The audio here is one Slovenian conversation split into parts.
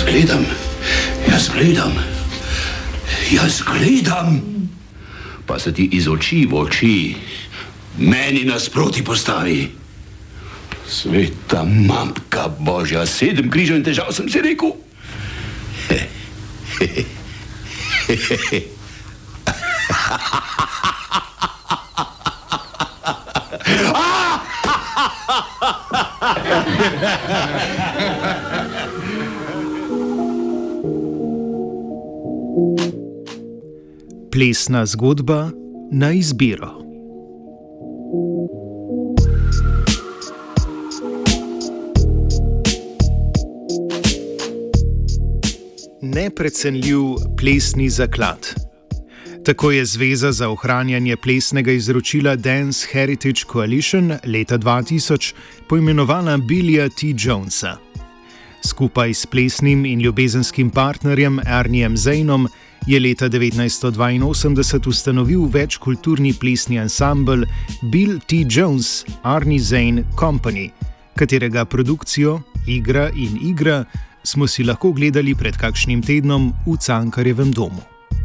Jaz gledam, pa se ti iz oči v oči meni nasproti postavi. Sveta matka Božja, 7 križev in težav sem si rekel. Plesna zgodba na izbiro. Neprecenljiv plesni zaklad. Tako je Zveza za ohranjanje plesnega izročila Dance Heritage Coalition leta 2000 poimenovala Billya T. Jonesa. Skupaj s plesnim in ljubezenskim partnerjem Arniem Zainom je leta 1982 ustanovil večkulturni plesni ansambel Bill T. Jones Arnie Zain Company, katerega produkcijo Igra in igra smo si lahko gledali pred kakšnim tednom v Cankarjevem domu.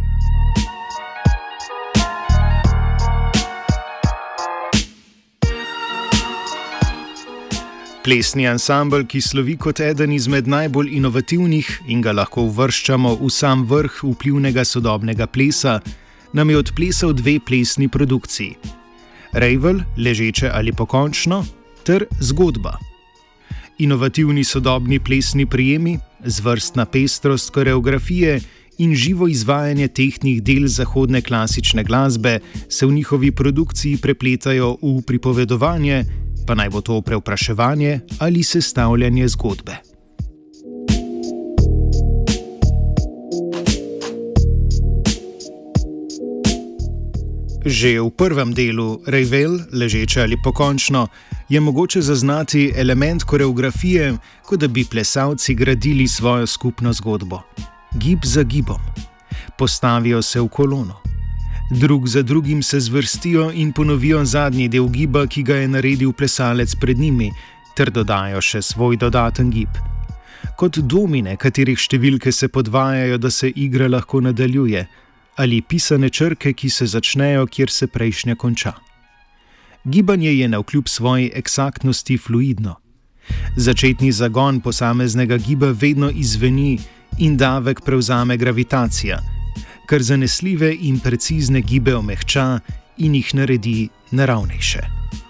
Plesni ansambel, ki slovi kot eden izmed najbolj inovativnih in ga lahko uvrščamo v sam vrh vplivnega sodobnega plesa, nam je odplesal 2 plesni produkciji: Rejvel, ležeče ali pokončno, ter Zgodba. Inovativni sodobni plesni prijemi, zvrstna pestrost koreografije in živo izvajanje tehtnih del zahodne klasične glasbe se v njihovi produkciji prepletajo v pripovedovanje, pa naj bo to prevpraševanje ali sestavljanje zgodbe. Že v prvem delu Rejvel, ležeče ali pokončno, je mogoče zaznati element koreografije, kot da bi plesalci gradili svojo skupno zgodbo. Gib za gibom. Postavijo se v kolono. Drug za drugim se zvrstijo in ponovijo zadnji del giba, ki ga je naredil plesalec pred njimi, ter dodajo še svoj dodaten gib. Kot domine, katerih številke se podvajajo, da se igra lahko nadaljuje, ali pisane črke, ki se začnejo, kjer se prejšnja konča. Gibanje je navkljub svoji eksaktnosti fluidno. Začetni zagon posameznega giba vedno izzveni in davek prevzame gravitacija, kar zanesljive in precizne gibe omehča in jih naredi naravnejše.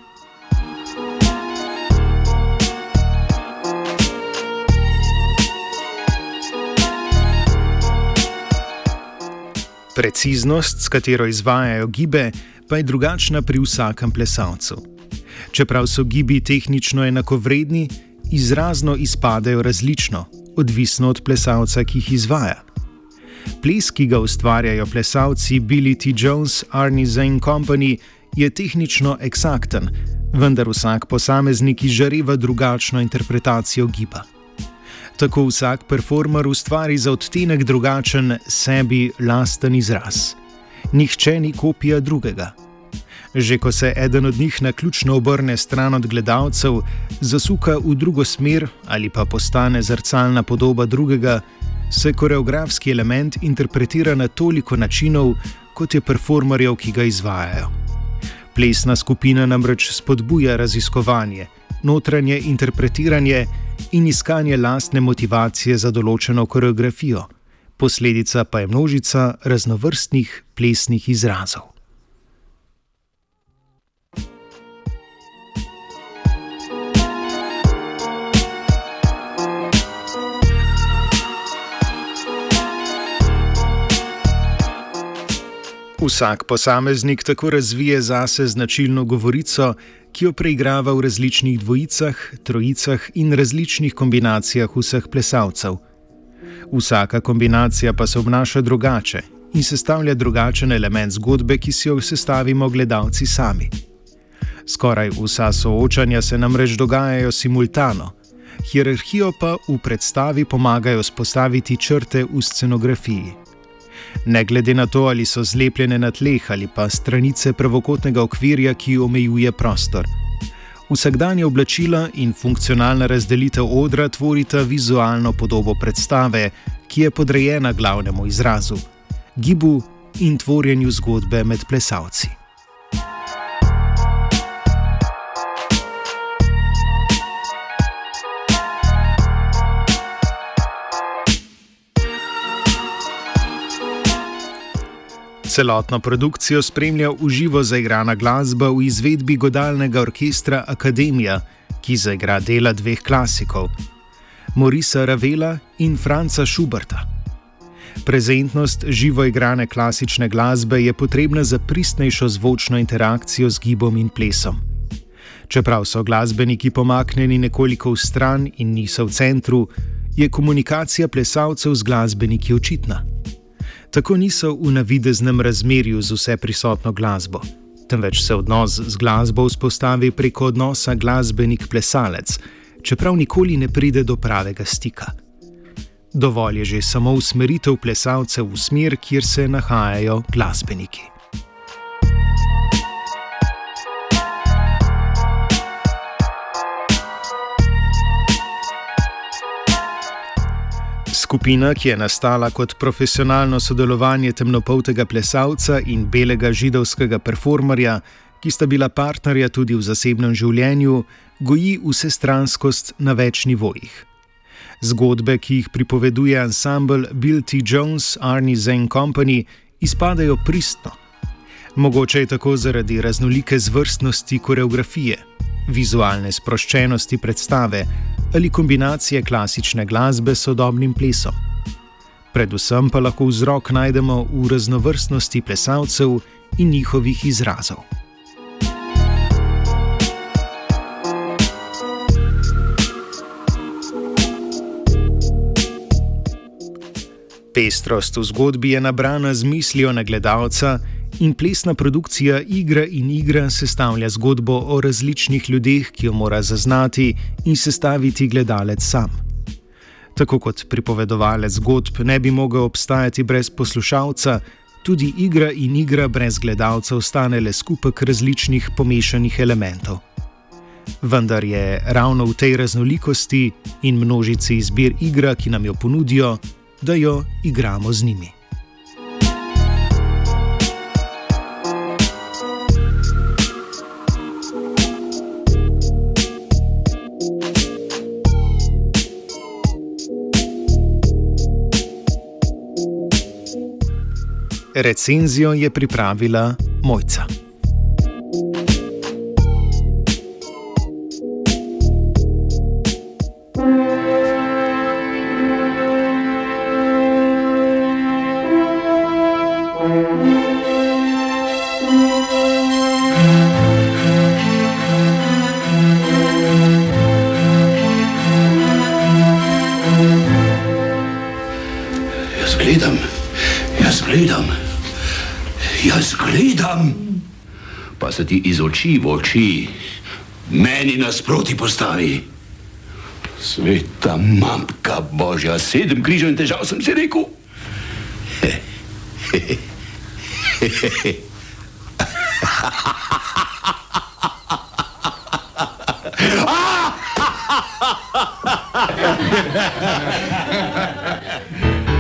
Preciznost, s katero izvajajo gibe, pa je drugačna pri vsakem plesalcu. Čeprav so gibi tehnično enakovredni, izrazno izpadejo različno, odvisno od plesalca, ki jih izvaja. Ples, ki ga ustvarjajo plesalci Billy T. Jones Arnie Zain Company, je tehnično eksakten, vendar vsak posameznik izžareva drugačno interpretacijo giba. Tako vsak performer ustvari za odtenek drugačen sebi lasten izraz. Nihče ni kopija drugega. Že ko se eden od njih naključno obrne stran od gledalcev, zasuka v drugo smer ali pa postane zrcalna podoba drugega, se koreografski element interpretira na toliko načinov, kot je performerjev, ki ga izvajajo. Plesna skupina namreč spodbuja raziskovanje, notranje interpretiranje in iskanje lastne motivacije za določeno koreografijo, posledica pa je množica raznovrstnih plesnih izrazov. Vsak posameznik tako razvije zase značilno govorico, ki jo preigrava v različnih dvojicah, trojicah in različnih kombinacijah vseh plesalcev. Vsaka kombinacija pa se obnaša drugače in sestavlja drugačen element zgodbe, ki si jo sestavimo gledalci sami. Skoraj vsa soočanja se namreč dogajajo simultano, hierarhijo pa v predstavi pomagajo vzpostaviti črte v scenografiji. Ne glede na to, ali so zlepljene na tleh ali pa stranice pravokotnega okvirja, ki omejuje prostor. Vsakdanje oblačila in funkcionalna razdelitev odra tvorita vizualno podobo predstave, ki je podrejena glavnemu izrazu, gibu in tvorjenju zgodbe med plesalci. Celotno produkcijo spremlja v živo zaigrana glasba v izvedbi godalnega orkestra Akademija, ki zaigra dela dveh klasikov, Maurica Ravela in Franza Schuberta. Prezentnost živo igrane klasične glasbe je potrebna za pristnejšo zvočno interakcijo z gibom in plesom. Čeprav so glasbeniki pomaknjeni nekoliko v stran in niso v centru, je komunikacija plesalcev z glasbeniki očitna. Tako niso v navideznem razmerju z vse prisotno glasbo, temveč se odnos z glasbo vzpostavi preko odnosa glasbenik-plesalec, čeprav nikoli ne pride do pravega stika. Dovolj je že samo usmeritev plesalcev v smer, kjer se nahajajo glasbeniki. Skupina, ki je nastala kot profesionalno sodelovanje temnopoltega plesalca in belega židovskega performerja, ki sta bila partnerja tudi v zasebnem življenju, goji vsestranskost na več nivojih. Zgodbe, ki jih pripoveduje ansambel Bill T. Jones, Arnie Zane Company, izpadajo pristno. Mogoče je tako zaradi raznolike zvrstnosti koreografije, vizualne sproščenosti predstave ali kombinacije klasične glasbe s sodobnim plesom. Predvsem pa lahko vzrok najdemo v raznovrstnosti plesalcev in njihovih izrazov. Pestrost v zgodbi je nabrana z mislijo na gledalca in plesna produkcija Igra in igra sestavlja zgodbo o različnih ljudeh, ki jo mora zaznati in sestaviti gledalec sam. Tako kot pripovedovalec zgodb ne bi mogel obstajati brez poslušalca, tudi Igra in igra brez gledalca ostane le skupek različnih pomešanih elementov. Vendar je ravno v tej raznolikosti in množici izbir igra, ki nam jo ponudijo, da jo igramo z njimi. Recenzijo je pripravila Mojca. Jaz gledam, pa se ti iz oči v oči meni nasproti postavi. Sveta matka Božja, 7 križev in težav sem si rekel.